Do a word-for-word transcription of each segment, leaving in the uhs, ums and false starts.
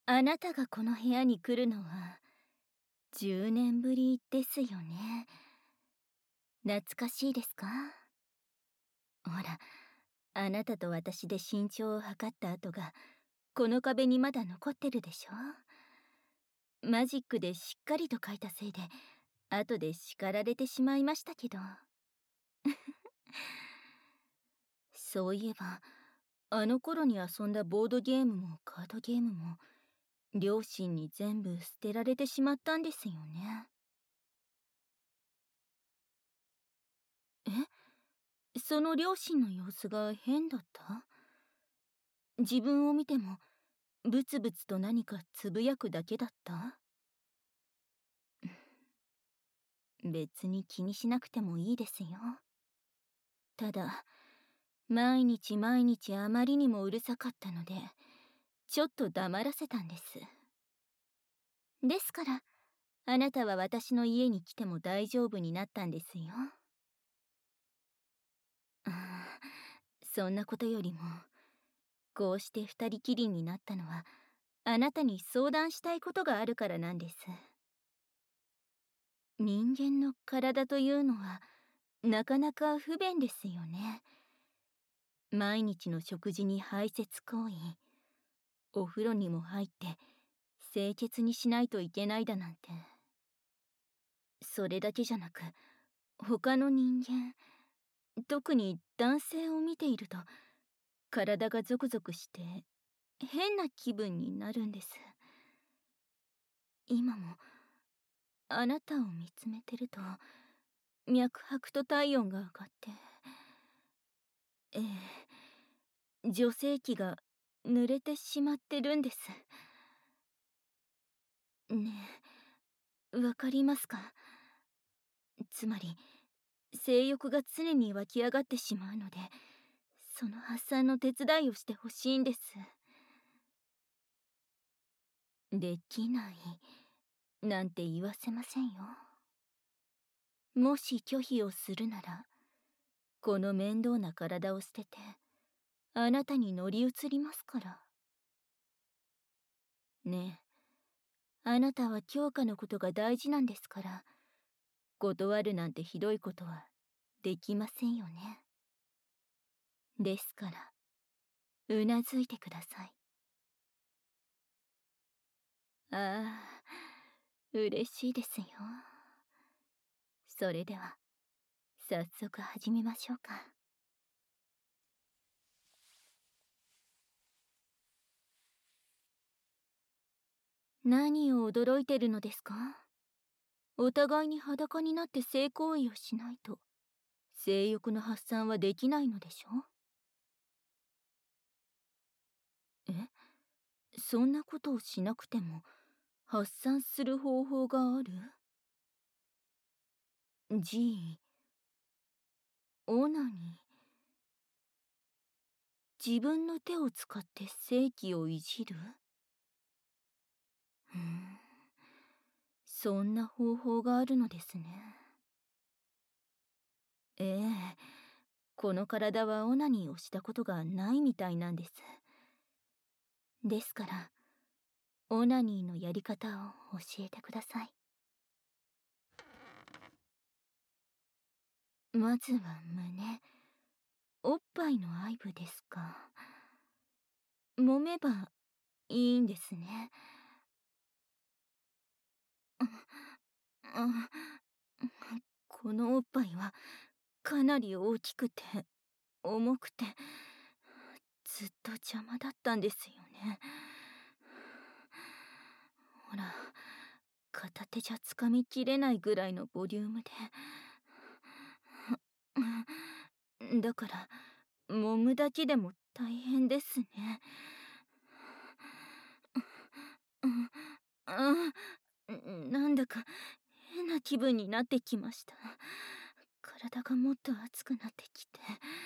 あなたがこの部屋に来るのはじゅうねんぶりですよね。懐かしいですか？ほら、あなたと私で身長を測った跡がこの壁にまだ残ってるでしょ。マジックでしっかりと描いたせいで後で叱られてしまいましたけど。そういえば、あの頃に遊んだボードゲームもカードゲームも両親に全部捨てられてしまったんですよね。え、その両親の様子が変だった？自分を見てもブツブツと何かつぶやくだけだった？別に気にしなくてもいいですよ。ただ、毎日毎日あまりにもうるさかったので、ちょっと黙らせたんです。ですから、あなたは私の家に来ても大丈夫になったんですよ。ああ、そんなことよりも、こうして二人きりになったのは、あなたに相談したいことがあるからなんです。人間の体というのは、なかなか不便ですよね。毎日の食事に排泄行為、お風呂にも入って清潔にしないといけないだなんて。それだけじゃなく、他の人間、特に男性を見ていると体がゾクゾクして変な気分になるんです。今もあなたを見つめてると脈拍と体温が上がって、ええ、女性器が濡れてしまってるんです。ねえ、わかりますか？つまり性欲が常に湧き上がってしまうので、その発散の手伝いをしてほしいんです。できないなんて言わせませんよ。もし拒否をするなら、この面倒な体を捨ててあなたに乗り移りますから。ねえ、あなたは強化のことが大事なんですから、断るなんてひどいことはできませんよね。ですから、うなずいてください。ああ、嬉しいですよ。それでは、早速始めましょうか。何を驚いてるのですか？お互いに裸になって性行為をしないと、性欲の発散はできないのでしょ？え、そんなことをしなくても発散する方法がある？ G、 オナニー。自分の手を使って性器をいじる？うーん、そんな方法があるのですね。ええ、この体はオナニーをしたことがないみたいなんです。ですから、オナニーのやり方を教えてください。まずは胸、おっぱいの愛部ですか。揉めばいいんですね。あ、このおっぱいはかなり大きくて重くてずっと邪魔だったんですよね。ほら、片手じゃつかみきれないぐらいのボリュームで。だから揉むだけでも大変ですね。あ、なんだか変な気分になってきました。体がもっと熱くなってきて。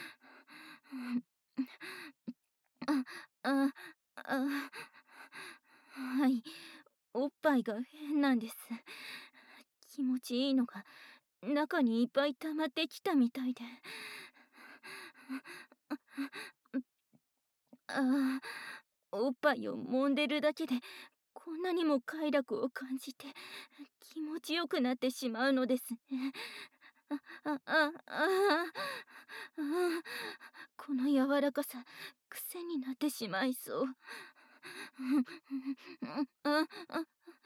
あ、あ、あ、はい、おっぱいが変なんです。気持ちいいのが中にいっぱい溜まってきたみたいで。ああ、 おっぱいを揉んでるだけでこんなにも快楽を感じて気持ちよくなってしまうのですね。あ、あ、あ、あ、あ、この柔らかさ、癖になってしまいそう。あ、あ、あ、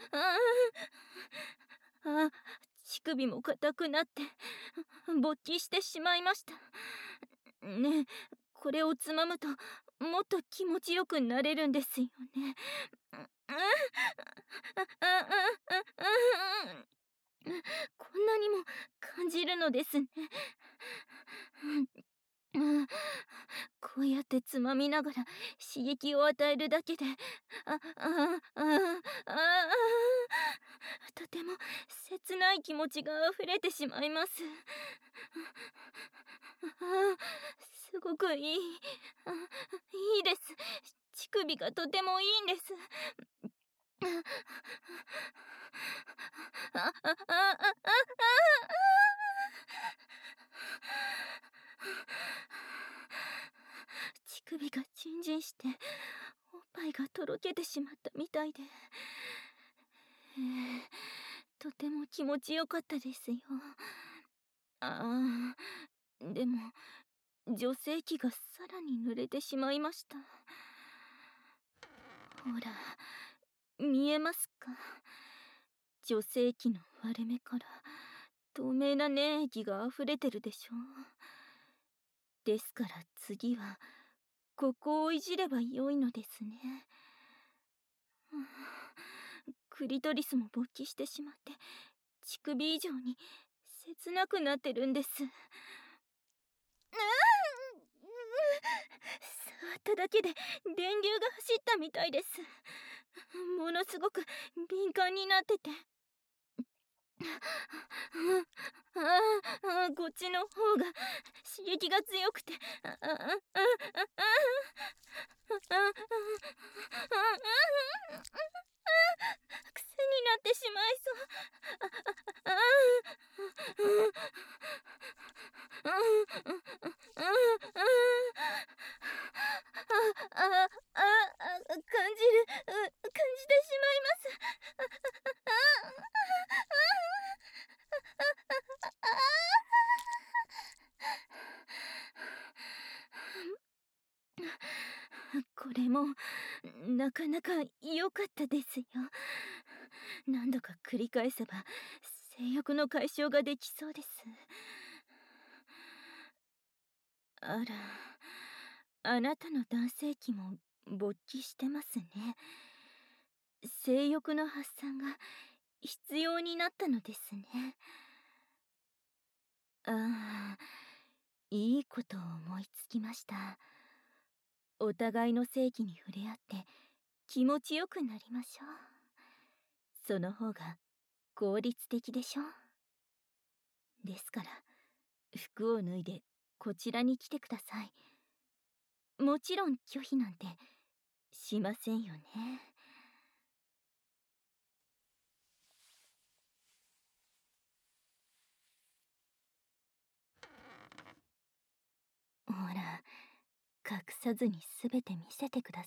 あ、乳首も硬くなって勃起してしまいました。ねえ、これをつまむともっと気持ちよくなれるんですよね。こんなにも感じるのですね。こうやってつまみながら刺激を与えるだけで、あ、あ、あ、あ、あ、とても切ない気持ちが溢れてしまいます。あ、すごくいい、あ、いいです。乳首がとてもいいんです。あ、あ、あ、あ、あ、あ、乳首がチンジンしておっぱいがとろけてしまったみたいで、えー、とても気持ちよかったですよ。ああ、でも女性器がさらに濡れてしまいました。ほら、見えますか？女性器の割れ目から透明な粘液が溢れてるでしょ。ですから次はここをいじればよいのですね。クリトリスも勃起してしまって乳首以上に切なくなってるんです。触っただけで電流が走ったみたいです。ものすごく敏感になってて、ああ、こっちの方が刺激が強くて、ああ、あ、あ、あ、あ、あ、癖になってしまいそう。ああ、ああ、ああ、ああ、感じる、感じてしまいます。これもなかなか良かったですよ。何度か繰り返せば性欲の解消ができそうです。あら、あなたの男性器も勃起してますね。性欲の発散が必要になったのですね。ああ、いいことを思いつきました。お互いの性器に触れ合って気持ちよくなりましょう。その方が効率的でしょ。ですから服を脱いでこちらに来てください。もちろん拒否なんてしませんよね。ほら、隠さずにすべて見せてくださ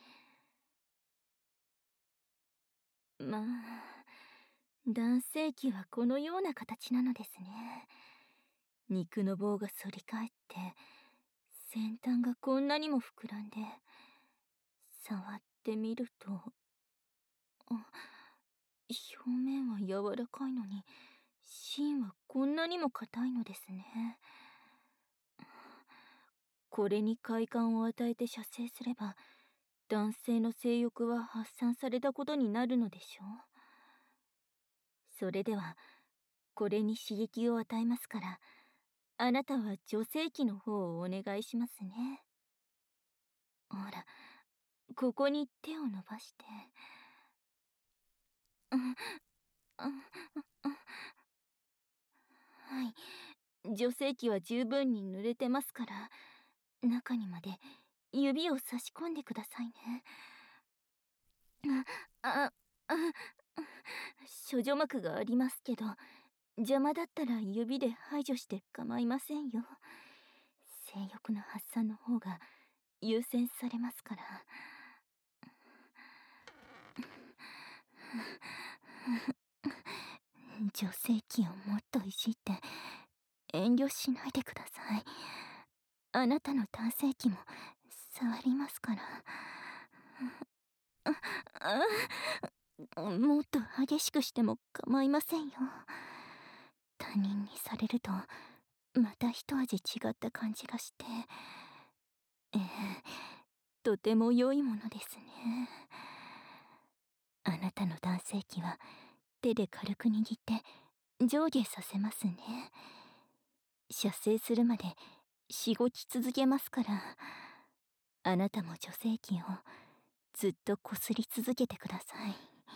い。まあ、男性器はこのような形なのですね。肉の棒が反り返って先端がこんなにも膨らんで、触ってみると、あ、表面は柔らかいのに芯はこんなにも硬いのですね。これに快感を与えて射精すれば男性の性欲は発散されたことになるのでしょう。それではこれに刺激を与えますから、あなたは女性器の方をお願いしますね。ほら、ここに手を伸ばして。うんうんうん、はい、女性器は十分に濡れてますから、中にまで指を差し込んでくださいね。あ、あ、あ、処女膜がありますけど、邪魔だったら指で排除して構いませんよ。性欲の発散の方が優先されますから。 女性器をもっといじって遠慮しないでください。あなたの男性器も触りますから。もっと激しくしても構いませんよ。他人にされるとまた一味違った感じがして、ええ、とても良いものですね。あなたの男性器は手で軽く握って上下させますね。射精するまでしごき続けますから。あなたも女性器をずっとこすり続けてください。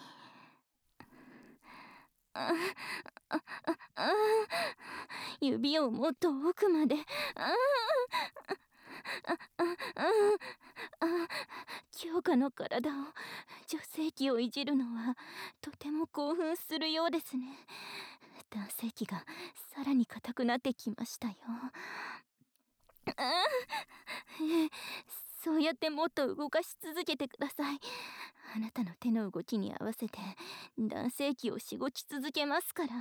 ああああ、指をもっと奥まで。あああああ、強化の体を女性器をいじるのはとても興奮するようですね。男性器がさらに硬くなってきましたよ。ああ、ええ、そうやってもっと動かし続けてください。あなたの手の動きに合わせて男性器をしごき続けますから。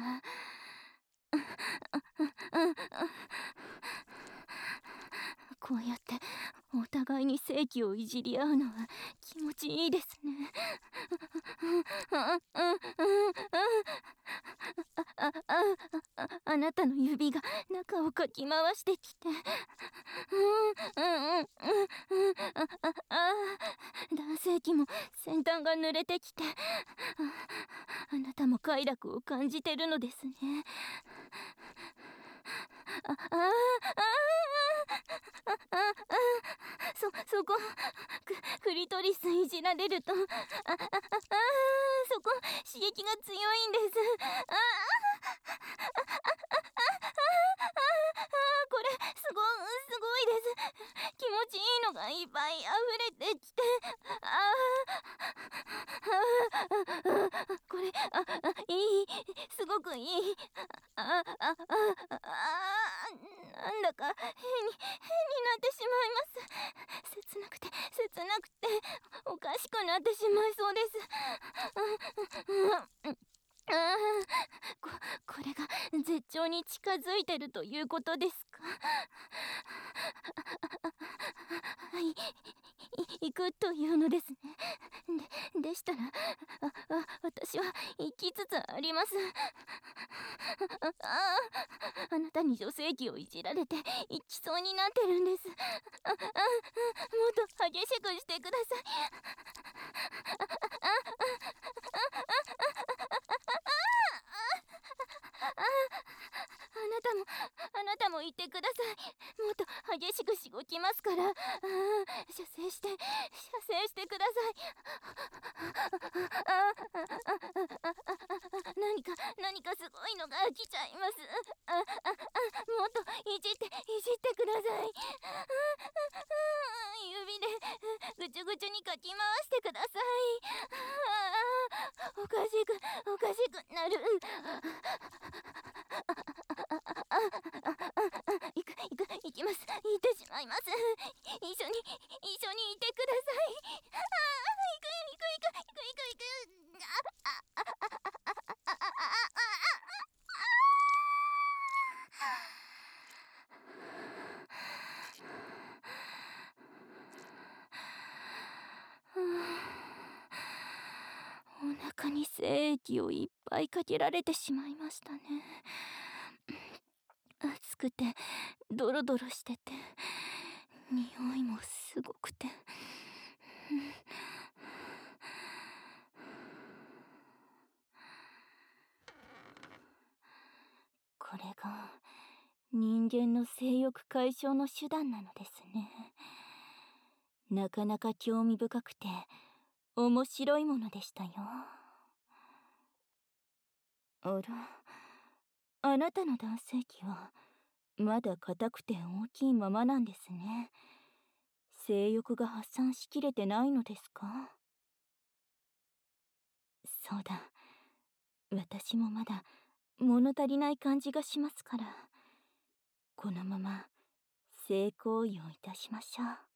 こうやってお互いに性器をいじり合うのは気持ちいいですね。あああなたの指が中をかき回してきて、男性器も先端が濡れてきて、あなたも快楽を感じてるのですね。ああああそそこククリトリスいじられると、あああそこ刺激が強いんです。あこれすごすごいです。気持ちいいのがいっぱい溢れてきて、ああこれあいい、すごくいい。ああああなんだか変に変になってしまいます。切なくて切なくておかしくなってしまいそうです。ああ、ここれが絶頂に近づいてるということですか。はい、行くというのですね。ででしたら、ああ私は行きつつあります。あああなたに女性器をいじられて行きそうになってるんです。ああもっと激しくしてください。あなたもあなたも言ってください。もっと激しくしごきますから。ああ射精して射精してください。あ何か何かすごいのが来ちゃいます。ああもっといじっていじってください。指でぐちゅぐちゅにかき回してください。おかしくおかしくなる。行く行く行きます。行ってしまいます。一緒に一緒にいてください。ああ行く行く行く行く行く行く。ああああああお腹に精液をいっぱいかけられてしまいましたね。熱くてドロドロしてて匂いもすごくて、これが人間の性欲解消の手段なのですね。なかなか興味深くて面白いものでしたよ。あら、あなたの男性器はまだ硬くて大きいままなんですね。性欲が発散しきれてないのですか？そうだ、私もまだ物足りない感じがしますから、このまま性行為をいたしましょう。